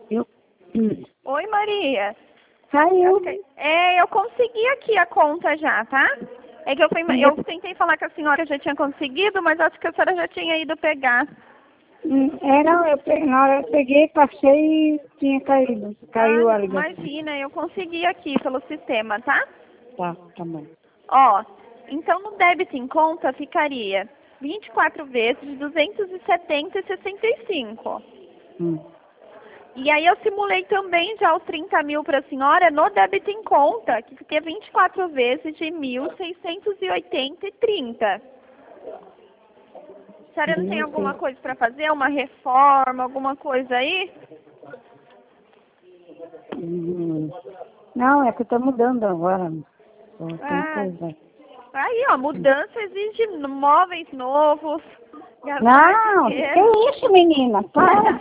Eu... Oi, Maria. Saiu. Eu consegui aqui a conta já, tá? É que eu tentei falar com a senhora que já tinha conseguido, mas acho que a senhora já tinha ido pegar. Na hora eu peguei, passei e tinha caído. Caiu a ligação. Imagina, eu consegui aqui pelo sistema, tá? Tá bom. Ó, então no débito em conta ficaria 24 vezes de 270,65. E aí eu simulei também já os 30 mil para a senhora no débito em conta, que fica 24 vezes de 1.680,30. A senhora não tem alguma coisa para fazer? Uma reforma, alguma coisa aí? Não, é que tá mudando agora. Aí, ó, mudança exige móveis novos. Não, que isso, menina? Para.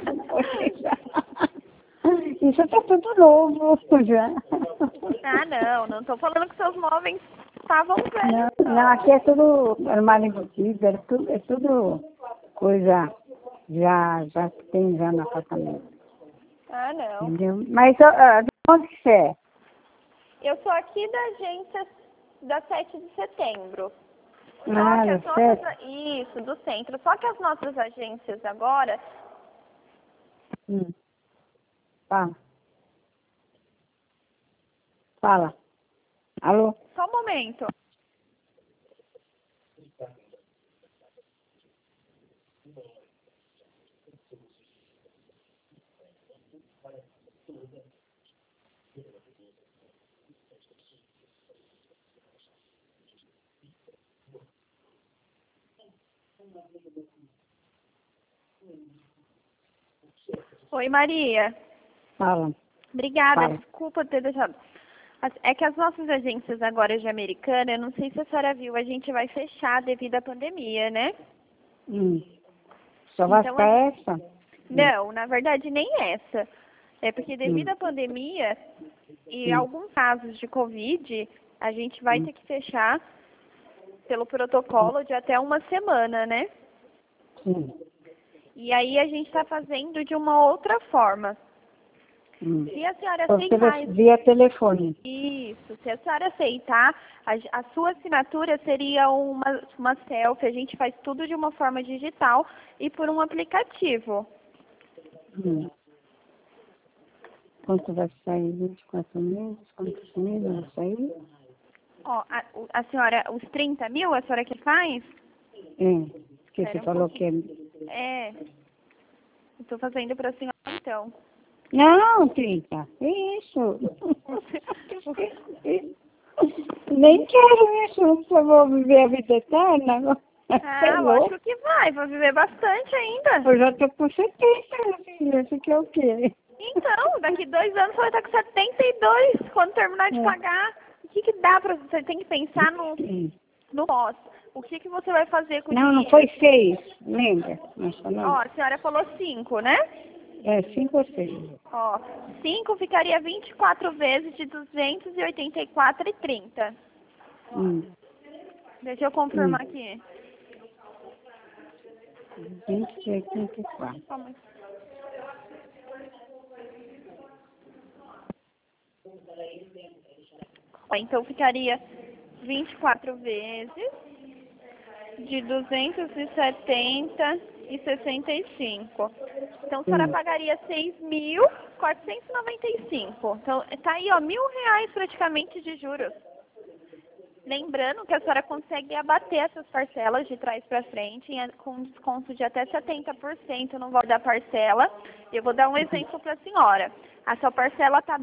Isso tá tudo novo já. Não tô falando que seus móveis estavam velhos. Não, aqui é tudo armário embutido, é tudo coisa já que tem já no apartamento. Não. Entendeu? Mas de onde você é? Eu sou aqui da agência da 7 de setembro. Isso, do centro. Só que as nossas agências agora... Fala. Alô? Só um momento. Oi, Maria. Fala. Obrigada, Fala. Desculpa ter deixado. É que as nossas agências agora de Americana, eu não sei se a senhora viu, a gente vai fechar devido à pandemia, né? Só vai ficar essa? Não, na verdade nem essa. É porque devido à pandemia e alguns casos de Covid, a gente vai ter que fechar pelo protocolo de até uma semana, né? E aí a gente está fazendo de uma outra forma. Se a senhora aceitar... Via telefone. Isso. Se a senhora aceitar, a sua assinatura seria uma selfie. A gente faz tudo de uma forma digital e por um aplicativo. Quanto vai sair? 24 meses? Quantos meses vai sair? Ó, a senhora, os 30 mil, a senhora que faz? Que você falou que Estou fazendo para a senhora, então. Não, 30. Isso. Nem quero isso. Eu vou viver a vida eterna. Lógico que vai. Vou viver bastante ainda. Eu já tô com 70, minha filha. Isso aqui é o quê? Então, daqui 2 anos você vai estar com 72 quando terminar de pagar. O que dá para você? Tem que pensar no pós. O que você vai fazer com o dinheiro? Não foi 6, lembra? Ó, a senhora falou 5, né? 5 ou 6. Ó, 5 ficaria 24 vezes de 284,30. Deixa eu confirmar aqui. 284. Então ficaria 24 vezes de 270,65. Então a senhora pagaria 6.495. Então tá aí, ó, R$ 1.000 praticamente de juros. Lembrando que a senhora consegue abater essas parcelas de trás para frente com desconto de até 70% no valor da parcela. Eu vou dar um exemplo para a senhora. A sua parcela está R$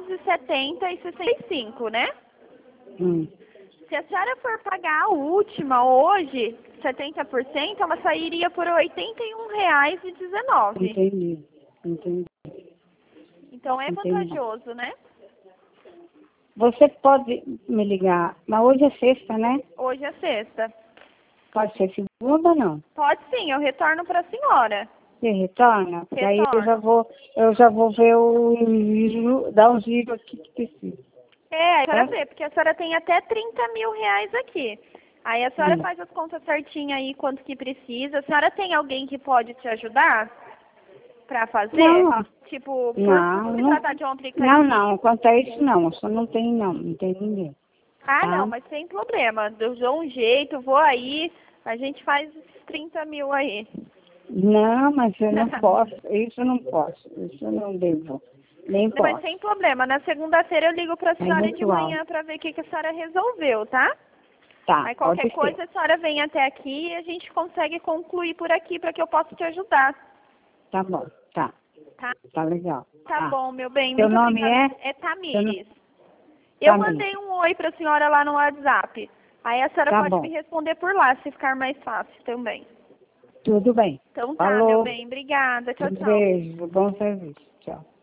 270,65, né? Se a senhora for pagar a última hoje, 70%, ela sairia por R$ 81,19. Entendi. Então é vantajoso, né? Você pode me ligar, mas hoje é sexta, né? Hoje é sexta. Pode ser segunda ou não? Pode sim, eu retorno para a senhora. Você retorna? Porque aí eu já vou ver dar os giros aqui que precisa. A senhora vê, porque a senhora tem até R$ 30 mil aqui. Aí a senhora faz as contas certinhas aí, quanto que precisa. A senhora tem alguém que pode te ajudar para fazer? Tipo, por Não, se não, tratar de um aplicativo. não, quanto a isso não, só não tem não tem ninguém. Ah, Tá? não, mas sem problema. Eu dou um jeito, vou aí, a gente faz esses 30 mil aí. Não, mas eu não posso, isso eu não posso, isso eu não devo, nem Não, mas posso. sem problema. Na segunda-feira eu ligo pra É senhora de muito alto. manhã pra ver o que, que a senhora resolveu, tá? Tá, Aí pode qualquer coisa ser. a senhora vem até aqui e a gente consegue concluir por aqui pra que eu possa te ajudar, Tá bom, tá, tá? tá legal. Tá bom, meu bem. Seu Muito nome obrigada. é? É Seu no- Tamires. Eu Tamires. mandei um oi pra senhora lá no WhatsApp. Aí a senhora Tá pode me bom, responder por lá, se ficar mais fácil também. tudo bem. Então tá, meu Falou, bem. Obrigada. Tchau, um tchau. beijo, bom serviço, tchau.